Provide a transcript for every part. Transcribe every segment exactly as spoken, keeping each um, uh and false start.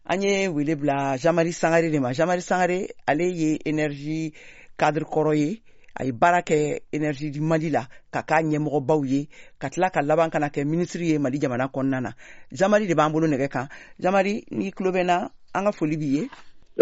an ye wele bila Jean-Marie Sangare de ma. Jean-Marie Sangare ale ye énergie cadre kɔrɔ ye, a ye baara kɛ énergie di Mali la ka k'a ɲɛmɔgɔbaw ye, ka tila ka laban kana kɛ ministre ye Mali jamana kɔnɔna na. Jean-Marie de b'an bolo nɛgɛ kan. Jean-Marie, n'i tulo bɛ n na, an ka foli b'i ye.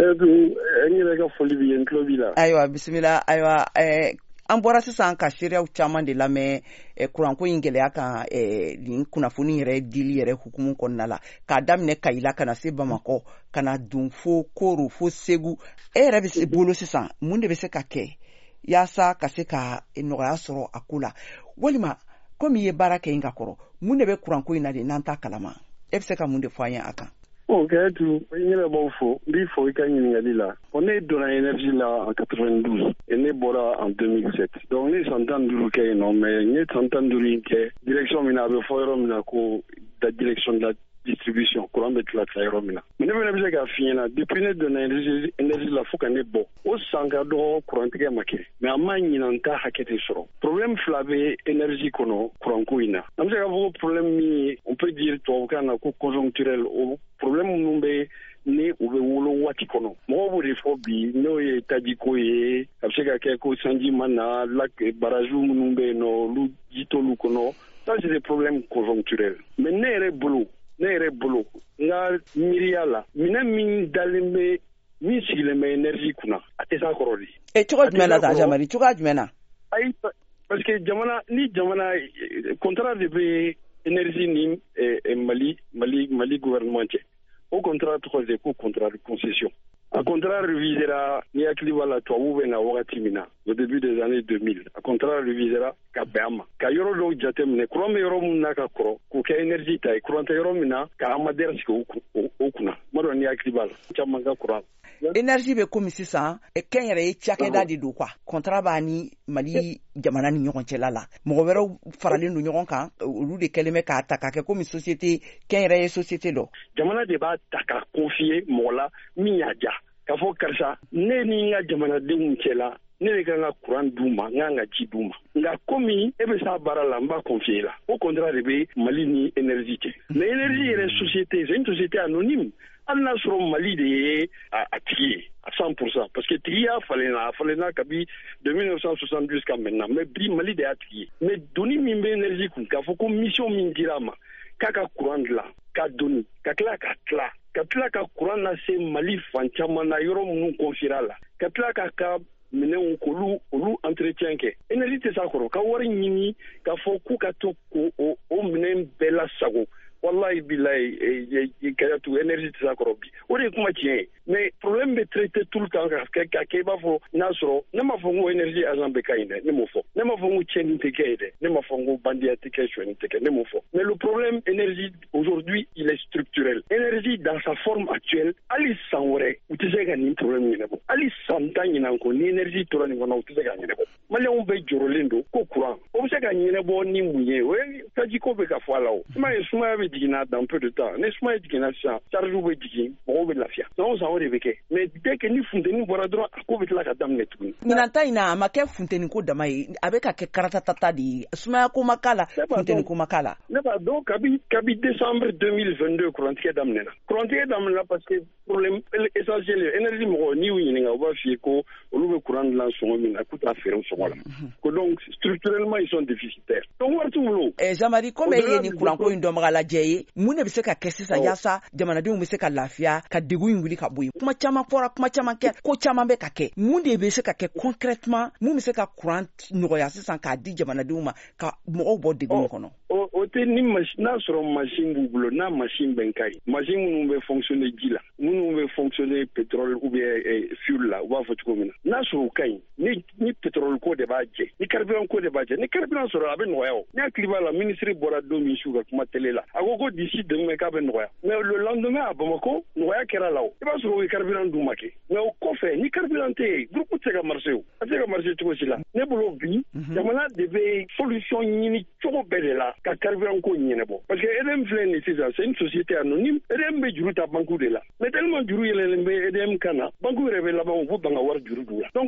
N yɛrɛ ka foli b'i ye, n tulo b'i la. Ayiwa, bisimila. Ayiwa, ɛɛ an bɔra sisan ka seereyaw caman de lamɛn kuranko in gɛlɛya kan nin kunnafoni yɛrɛ dili yɛrɛ hukumu kɔnɔna la, k'a daminɛ Kayila ka na se Bamakɔ ka na don fo Koro fo Segu. E yɛrɛ bɛ se bolo sisan mun de bɛ se ka kɛ yaasa ka se ka nɔgɔya sɔrɔ a ko la, walima komi i ye baara kɛ in ka kɔrɔ, mun de bɛ kuranko in na de n'an t'a kalama? E bɛ se ka mun de fɔ an ye a kan? Bon, Gaëtou, n yɛrɛ b'aw fo, n b'i fo i ka ɲininkali la. Ne donna énergie la en quatre-vingt-douze et ne bɔra en deux mille sept. Donc ne ye san tan ni duuru kɛ yen nɔ, mais n ye san tan ni duuru in kɛ direction min na, a bɛ fɔ yɔrɔ min na ko la direction de la distribution, courant bɛ tila tila yɔrɔ min na. Mais ne fana bɛ se k'a f'i ɲɛna, depuis ne donna énergie énergie la fo ka ne bɔ, o san ka dɔgɔ courant-tigɛ ma kɛ, mais a ma ɲina n ta hakɛ de sɔrɔ. Problème fila bɛ énergie kɔnɔ courant-ko in na. An bɛ se k'a fɔ ko problème min ye, on peut dire tubabukan na ko conjoncturel, o problème minnu bɛ ni u bɛ wolo waati kɔnɔ. Mɔgɔw b'o de fɔ bi n'o ye tajiko ye, a bɛ se ka kɛ ko sanji ma na, lac barrage minnu bɛ yen nɔ olu ji t'olu kɔnɔ. Ça c'est des problèmes conjoncturels. Mais ne yɛrɛ bolo ne yɛrɛ bolo n ka miiriya la minɛn min dalen bɛ min sigilen bɛ énergie kunna a tɛ s'a kɔrɔ de. E cogo jumɛn na tan Jean-Marie, cogoya jumɛn na? Ayi, parce que jamana ni jamana contrat de bɛ énergie ni Mali Mali Mali gouvernement cɛ. O contrat tɔgɔ de ko contrat de concession. A contrat revisera ni hakili b'a la tubabuw bɛ na wagati min na au début des années deux mille. A contrat revisera ka bɛn a ma. Ka yɔrɔ dɔw jateminɛ courant bɛ yɔrɔ min na ka kɔrɔ k'o kɛ énergie ta ye, courant tɛ yɔrɔ min na ka amadère sigi o kunna. N ma dɔn ni hakili b'a la caman ka courant. Énergie bɛ komi sisan kɛnyɛrɛ ye cakɛda de don quoi. Contrat b'a ni Mali jamana ni ɲɔgɔn cɛla la. Mɔgɔ wɛrɛw faralen don ɲɔgɔn kan, olu de kɛlen bɛ k'a ta k'a kɛ komi société kɛnyɛrɛ ye société dɔ. Jamana de b'a ta ka confier mɔgɔ la min y'a ja. K'a fɔ karisa ne ni n ka jamanadenw cɛla ne de kan ka courant d'u ma, n kan ka ji d'u ma. Nka komi e bɛ s'a baara la n b'a confier la. O contrat de bɛ Mali ni énergie cɛ. Mais énergie yɛrɛ société, c'est une société anonyme. Hali n'a sɔrɔ Mali de ye a tigi ye à cent pour cent parce que tigi y'a falenna a falenna kabi de mille neuf cent soixante-douze jusqu'à maintenant, mais bi Mali de y'a tigi ye. Mais doni min bɛ énergie kun k'a fɔ ko mission min dira a ma k'a ka courant dilan ka doni ka tila ka tila ka tila ka courant lase Mali fan caman na yɔrɔ minnu confiera la ka tila ka ka minɛnw k'olu olu entretien kɛ. Énergie tɛ s'a kɔrɔ ka wari ɲini k'a fɔ k'u ka to k'o o minɛn bɛɛ lasago. Wallahi billahi Gayatou énergie tɛ s'a kɔrɔ bi. O de ye kuma tiɲɛ ye. Mais problème bɛ traité tout le temps ka kɛ i b'a fɔ n'a sɔrɔ ne m'a fɔ n ko énergie agent bɛ ka ɲi dɛ, ne m'o fɔ. Ne m'a fɔ n ko tiɲɛni tɛ kɛ ye dɛ, ne m'a fɔ n ko bandiya tɛ kɛ, suɲɛni tɛ kɛ, ne m'o fɔ. Mais le problème énergie aujourd'hui il est structurel. Énergie dans sa forme actuelle, hali san wɛrɛ u tɛ se ka nin problème ɲɛnabɔ. Hali san tan ɲinan kɔ ni énergie tora nin kɔnɔ u tɛ se ka ɲɛnabɔ. Maliyɛnw bɛ jɔrɔlen don ko courant o bɛ se ka ɲɛnabɔ ni mun ye? O ye tajiko bɛ ka fɔ a la o. I m'a ye sumaya bɛ jiginna dans peu de temps. Ni sumaya jiginna sisan charge bɛ jigin mɔgɔw bɛ lafiya. San o san o de bɛ kɛ. Mais dès que ni funteni bɔra dɔrɔn a ko bɛ tila ka daminɛ tuguni. Ɲinan ta in na a ma kɛ funteni ko dama ye, a bɛ ka kɛ karatatata de ye. Sumaya ko ma k'a la, funteni ko ma k'a la. Ne b'a dɔn kabi kabi décembre deux mille vingt-deux courant-tigɛ daminɛna. Courant-tigɛ daminɛna parce que problème essentiel ye énergie mɔgɔw n'i y'u ɲininka u b'a f'i ye ko olu bɛ courant dilan sɔngɔ min na k'u t'a feere o sɔngɔ la. Ko donc structurellement ils sont déficitaires. Donc wari t'u bolo. Jean-Marie, comme e ye nin courant-ko in dɔnbaga lajɛ ye, mun de bɛ se ka kɛ sisan yaasa jamanadenw bɛ se ka lafiya ka degun in wuli ka bɔ yen? Kuma caman fɔra, kuma caman kɛ, ko caman bɛ ka kɛ. Mun de bɛ se ka kɛ concrètement mun bɛ se ka courant nɔgɔya sisan k'a di jamanadenw ma ka mɔgɔw bɔ degun kɔnɔ? O tɛ ni n'a sɔrɔ machine b'u bolo, n'a machine bɛ ka ɲi, machine minnu bɛ fonctionner ji la, minnu bɛ fonctionner pétrole ou bien fuel la, u b'a fɔ cogo min na. N'a sɔrɔ u ka ɲi, ni ni pétrole ko de b'a jɛ, ni carburant ko de b'a jɛ, ni carburant sɔrɔ a bɛ nɔgɔya o. Ni hakili b'a la ministre bɔra don min su ka kuma télé la, a ko ko d'ici demain k'a bɛ nɔgɔya. Mais le lendemain à Bamako, nɔgɔya kɛra la o. I b'a sɔrɔ o ye carburant d'u ma kɛ. Mais o kɔfɛ ni carburant tɛ yen, groupe tɛ se ka marcher o. A tɛ se ka marcher cogo si la. Ne bolo bi, jamana de bɛ solution ɲini cogo bɛɛ de la ka carburant ko ɲɛnabɔ. Parce que E D M filɛ nin sisan, c'est une société anonyme. E D M bɛ juru ta banque de la. Mais tellement juru yɛlɛlen bɛ E D M kan na, banque yɛrɛ bɛ laban u b'u ban ka wari juru d'u la. Donc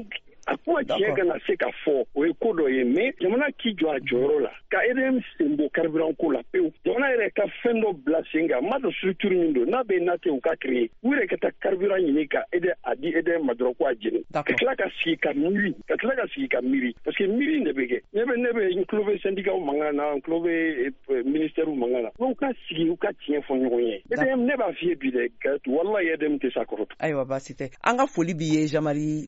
a kuma tiɲɛ kana se ka fɔ o ye ko dɔ ye mais jamana k'i jɔ a jɔyɔrɔ la ka E D M sen bɔ carburant ko la pewu. Jamana yɛrɛ ka fɛn dɔ bila sen kan ma dɔn structure min don n'a bɛ na tɛ u ka créer u yɛrɛ ka taa carburant ɲini ka E D M a di E D M ma dɔrɔn ko a jeni ka tila ka sigi ka miiri ka tila ka sigi ka miiri parce que miiri de bɛ kɛ ne bɛ ne bɛ n tulo bɛ syndicat mankan na n tulo bɛ ministère mankan na u ka sigi u ka tiɲɛ fɔ ɲɔgɔn ye. E D M ne b'a f'i ye bi dɛ wallahi E D M tɛ s'a kɔrɔ. Ayiwa baasi tɛ an ka foli b'i ye Jean Marie